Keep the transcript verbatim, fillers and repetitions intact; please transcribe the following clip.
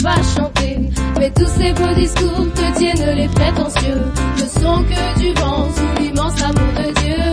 va chanter. Mais tous ces beaux discours te tiennent les prétentieux, ne sont que du vent sous l'immense amour de Dieu.